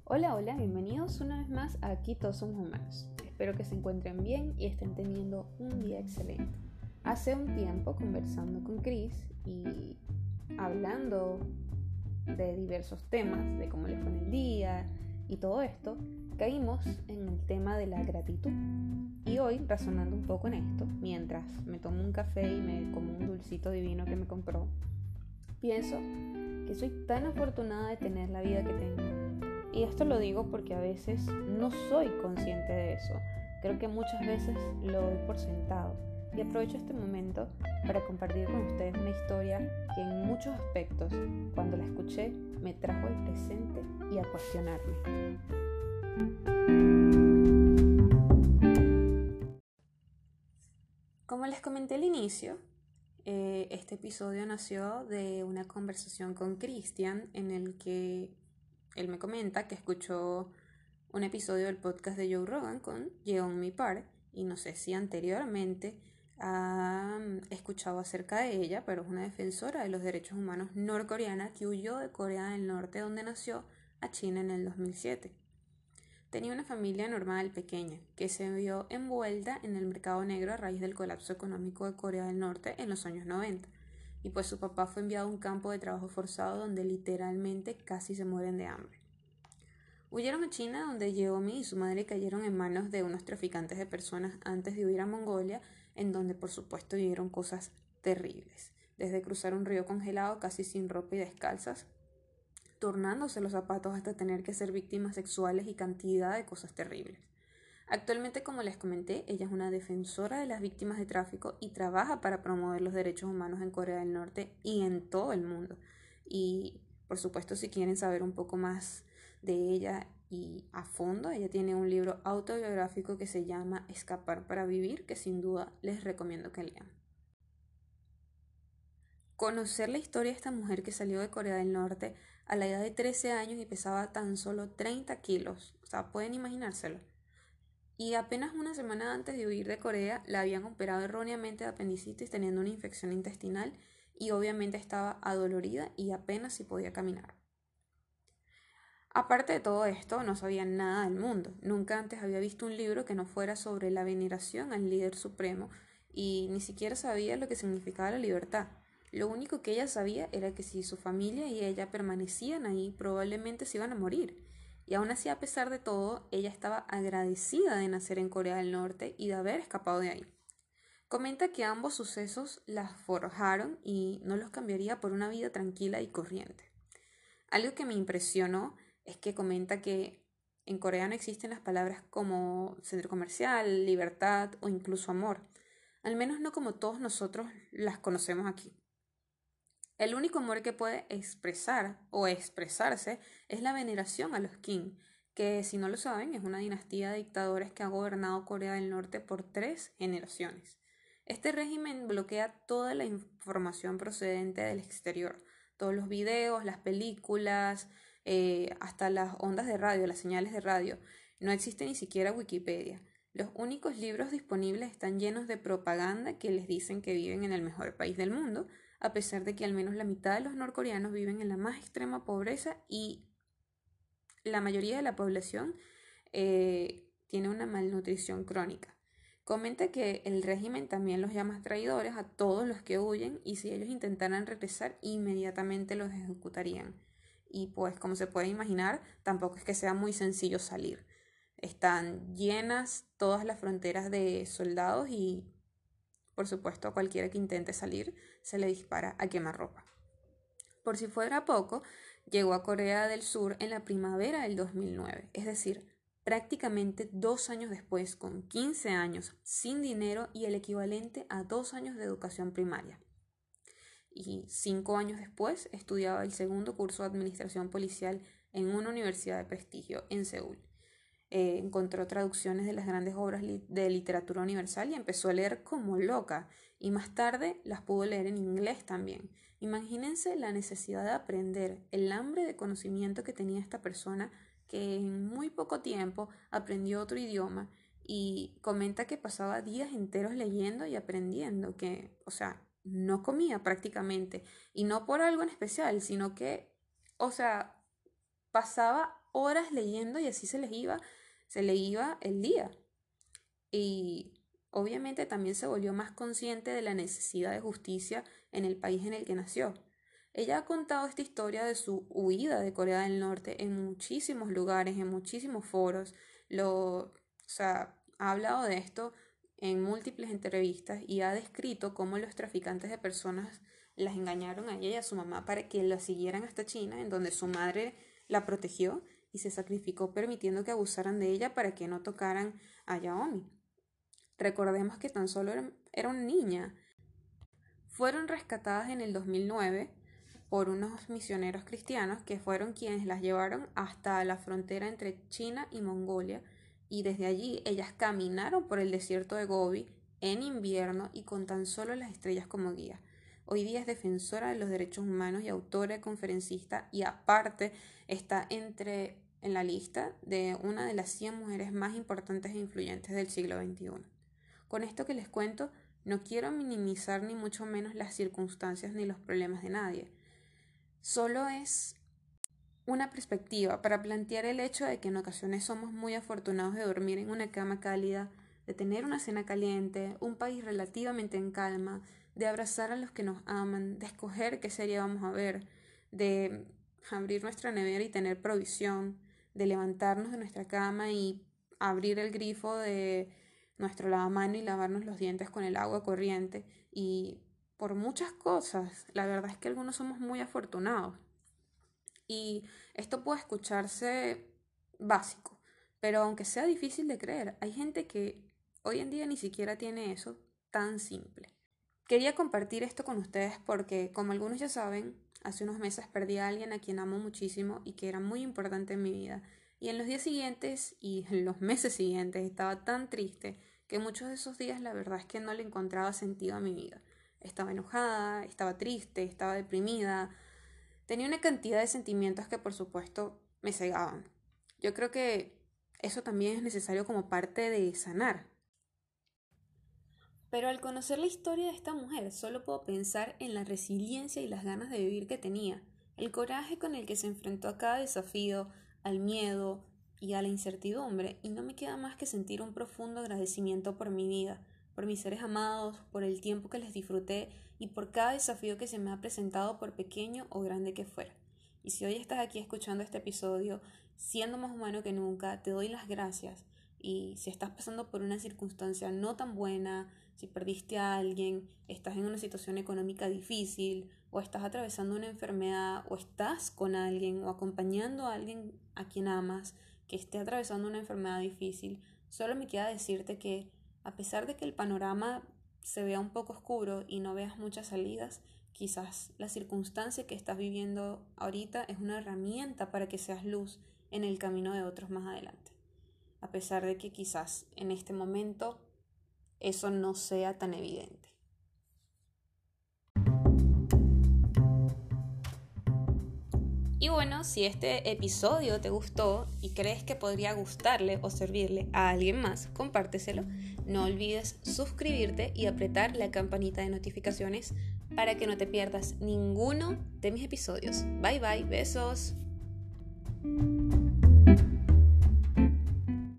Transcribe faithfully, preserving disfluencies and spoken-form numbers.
Hola, hola, bienvenidos una vez más a Aquí Todos Somos Humanos. Espero que se encuentren bien y estén teniendo un día excelente. Hace un tiempo, conversando con Chris y hablando de diversos temas, de cómo les fue en el día y todo esto, caímos en el tema de la gratitud. Y hoy, razonando un poco en esto, mientras me tomo un café y me como un dulcito divino que me compró, pienso que soy tan afortunada de tener la vida que tengo. Y esto lo digo porque a veces no soy consciente de eso. Creo que muchas veces lo doy por sentado. Y aprovecho este momento para compartir con ustedes una historia que en muchos aspectos, cuando la escuché, me trajo al presente y a cuestionarme. Como les comenté al inicio, eh, este episodio nació de una conversación con Cristian en el que él me comenta que escuchó un episodio del podcast de Joe Rogan con Yeon Mi Park y no sé si anteriormente ha escuchado acerca de ella, pero es una defensora de los derechos humanos norcoreana que huyó de Corea del Norte, donde nació, a China en el dos mil siete. Tenía una familia normal pequeña que se vio envuelta en el mercado negro a raíz del colapso económico de Corea del Norte en los años noventa. Y pues su papá fue enviado a un campo de trabajo forzado donde literalmente casi se mueren de hambre. Huyeron a China, donde Yeomi y su madre cayeron en manos de unos traficantes de personas antes de huir a Mongolia, en donde por supuesto vivieron cosas terribles, desde cruzar un río congelado casi sin ropa y descalzas, tornándose los zapatos hasta tener que ser víctimas sexuales y cantidad de cosas terribles. Actualmente, como les comenté, ella es una defensora de las víctimas de tráfico y trabaja para promover los derechos humanos en Corea del Norte y en todo el mundo. Y, por supuesto, si quieren saber un poco más de ella y a fondo, ella tiene un libro autobiográfico que se llama Escapar para Vivir, que sin duda les recomiendo que lean. Conocer la historia de esta mujer que salió de Corea del Norte a la edad de trece años y pesaba tan solo treinta kilos, o sea, pueden imaginárselo. Y apenas una semana antes de huir de Corea la habían operado erróneamente de apendicitis teniendo una infección intestinal y obviamente estaba adolorida y apenas si podía caminar. Aparte de todo esto, no sabía nada del mundo. Nunca antes había visto un libro que no fuera sobre la veneración al líder supremo y ni siquiera sabía lo que significaba la libertad. Lo único que ella sabía era que si su familia y ella permanecían ahí, probablemente se iban a morir. Y aún así, a pesar de todo, ella estaba agradecida de nacer en Corea del Norte y de haber escapado de ahí. Comenta que ambos sucesos la forjaron y no los cambiaría por una vida tranquila y corriente. Algo que me impresionó es que comenta que en Corea no existen las palabras como centro comercial, libertad o incluso amor, al menos no como todos nosotros las conocemos aquí. El único amor que puede expresar o expresarse es la veneración a los Kim, que si no lo saben es una dinastía de dictadores que ha gobernado Corea del Norte por tres generaciones. Este régimen bloquea toda la información procedente del exterior, todos los videos, las películas, eh, hasta las ondas de radio, las señales de radio. No existe ni siquiera Wikipedia. Los únicos libros disponibles están llenos de propaganda que les dicen que viven en el mejor país del mundo, a pesar de que al menos la mitad de los norcoreanos viven en la más extrema pobreza y la mayoría de la población eh, tiene una malnutrición crónica. Comenta que el régimen también los llama traidores a todos los que huyen y si ellos intentaran regresar inmediatamente los ejecutarían. Y pues como se puede imaginar, tampoco es que sea muy sencillo salir. Están llenas todas las fronteras de soldados y por supuesto a cualquiera que intente salir se le dispara a quemarropa. Por si fuera poco, llegó a Corea del Sur en la primavera del dos mil nueve, es decir, prácticamente dos años después, con quince años, sin dinero y el equivalente a dos años de educación primaria. Y cinco años después estudiaba el segundo curso de administración policial en una universidad de prestigio en Seúl. Eh, encontró traducciones de las grandes obras li- de literatura universal y empezó a leer como loca, y más tarde las pudo leer en inglés también. Imagínense la necesidad de aprender, el hambre de conocimiento que tenía esta persona que en muy poco tiempo aprendió otro idioma y comenta que pasaba días enteros leyendo y aprendiendo, que, o sea, no comía prácticamente y no por algo en especial, sino que, o sea, pasaba horas leyendo y así se les iba, se le iba el día. Y obviamente también se volvió más consciente de la necesidad de justicia en el país en el que nació. Ella ha contado esta historia de su huida de Corea del Norte en muchísimos lugares, en muchísimos foros. Lo, o sea, ha hablado de esto en múltiples entrevistas y ha descrito cómo los traficantes de personas las engañaron a ella y a su mamá para que la siguieran hasta China, en donde su madre la protegió y se sacrificó permitiendo que abusaran de ella para que no tocaran a Yaomi. Recordemos que tan solo era, era una niña. Fueron rescatadas en el dos mil nueve por unos misioneros cristianos que fueron quienes las llevaron hasta la frontera entre China y Mongolia, y desde allí ellas caminaron por el desierto de Gobi en invierno y con tan solo las estrellas como guía. Hoy día es defensora de los derechos humanos y autora, conferencista, y aparte está entre en la lista de una de las cien mujeres más importantes e influyentes del siglo veintiuno. Con esto que les cuento, no quiero minimizar ni mucho menos las circunstancias ni los problemas de nadie. Solo es una perspectiva para plantear el hecho de que en ocasiones somos muy afortunados de dormir en una cama cálida, de tener una cena caliente, un país relativamente en calma, de abrazar a los que nos aman, de escoger qué serie vamos a ver, de abrir nuestra nevera y tener provisión, de levantarnos de nuestra cama y abrir el grifo de nuestro lavamanos y lavarnos los dientes con el agua corriente, y por muchas cosas. La verdad es que algunos somos muy afortunados. Y esto puede escucharse básico, pero aunque sea difícil de creer, hay gente que hoy en día ni siquiera tiene eso tan simple. Quería compartir esto con ustedes porque, como algunos ya saben, hace unos meses perdí a alguien a quien amo muchísimo y que era muy importante en mi vida. Y en los días siguientes y en los meses siguientes estaba tan triste que muchos de esos días la verdad es que no le encontraba sentido a mi vida. Estaba enojada, estaba triste, estaba deprimida. Tenía una cantidad de sentimientos que por supuesto me cegaban. Yo creo que eso también es necesario como parte de sanar. Pero al conocer la historia de esta mujer, solo puedo pensar en la resiliencia y las ganas de vivir que tenía, el coraje con el que se enfrentó a cada desafío, al miedo y a la incertidumbre, y no me queda más que sentir un profundo agradecimiento por mi vida, por mis seres amados, por el tiempo que les disfruté y por cada desafío que se me ha presentado, por pequeño o grande que fuera. Y si hoy estás aquí escuchando este episodio, siendo más humano que nunca, te doy las gracias. Y si estás pasando por una circunstancia no tan buena, si perdiste a alguien, estás en una situación económica difícil, o estás atravesando una enfermedad, o estás con alguien, o acompañando a alguien a quien amas, que esté atravesando una enfermedad difícil, solo me queda decirte que, a pesar de que el panorama se vea un poco oscuro y no veas muchas salidas, quizás la circunstancia que estás viviendo ahorita es una herramienta para que seas luz en el camino de otros más adelante. A pesar de que quizás en este momento eso no sea tan evidente. Y bueno, si este episodio te gustó y crees que podría gustarle o servirle a alguien más, compárteselo. No olvides suscribirte y apretar la campanita de notificaciones para que no te pierdas ninguno de mis episodios. Bye bye, besos.